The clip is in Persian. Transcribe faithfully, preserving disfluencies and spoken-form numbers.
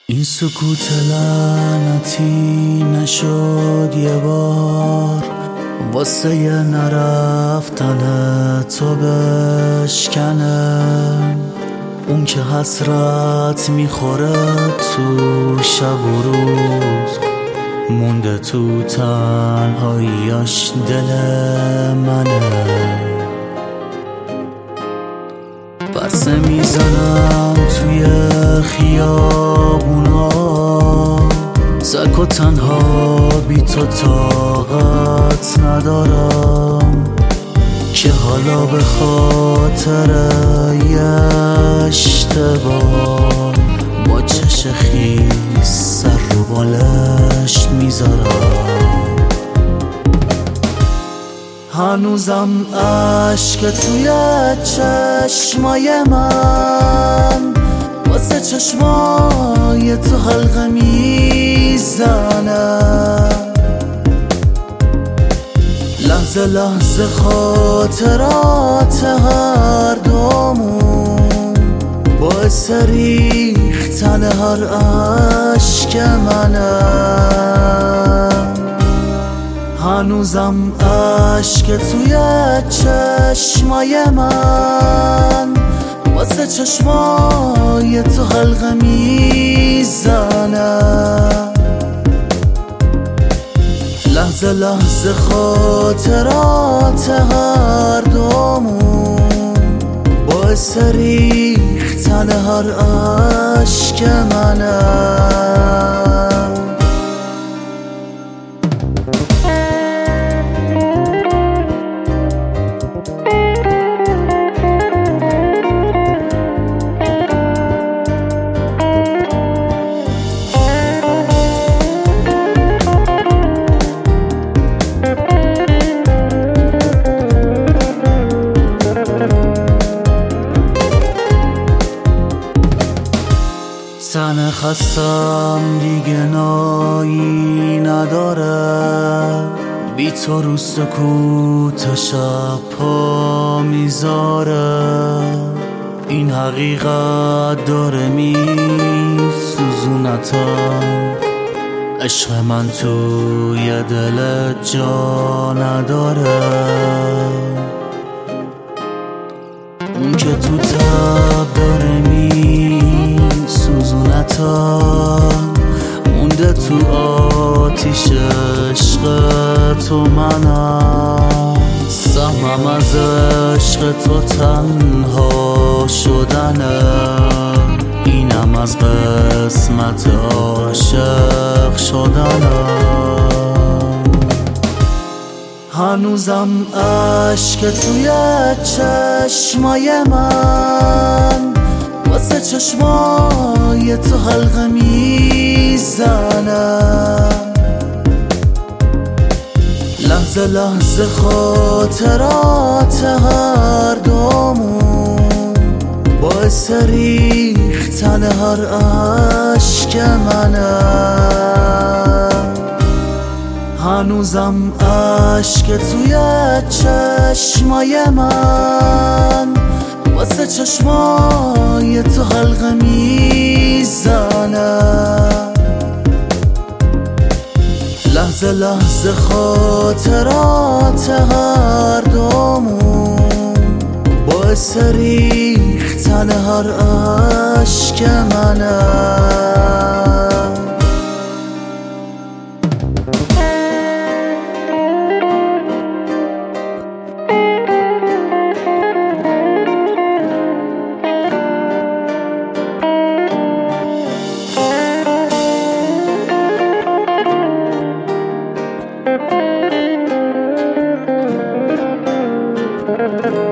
این سکوت لعنتی نشد یه بار واسه یه نرفتن تو بشکنه، اون که حسرت میخوره تو شب و روز، مونده تو تنهاییاش دل منه. بسه میزنم توی خیابونا، زک و تنها بی تو طاقت ندارم، که حالا به خاطر یه اشتباه با چش خیس سر رو بالش میذارم. هنوزم عشق توی چشمای من واسه چشمای تو حلقه میزنه، لحظه لحظه خاطرات هر دومون باعث ریختن هر عشق منه. هنوزم عشق توی چشمای من واسه چشمای تو حلقه میزنه، لحظه لحظه خاطرات هر دومون باعث ریختن هر عشق منه. تن خستم دیگه نایی نداره، بی تو رو سکوت شب پا میذاره، این حقیقت داره میسوزونتم، عشق من توی دل جا نداره، اون که تو تب داره میسوزونتم، مونده تو آتیش عشق تو منم، سهمم از عشق تو تنها شدنه، اینم از قسمت عاشق شدنه. هنوزم عشق توی چشمای من واسه چشمای تو حلقه میزنه، لحظه لحظه خاطرات هر دومون باعث ریختن هر عشق منه. هنوزم عشق توی چشمای من واسه چشمای تو حلقه میزنه، لحظه لحظه خاطرات هر دومون باعث ریختن هر عشق منه. Thank you.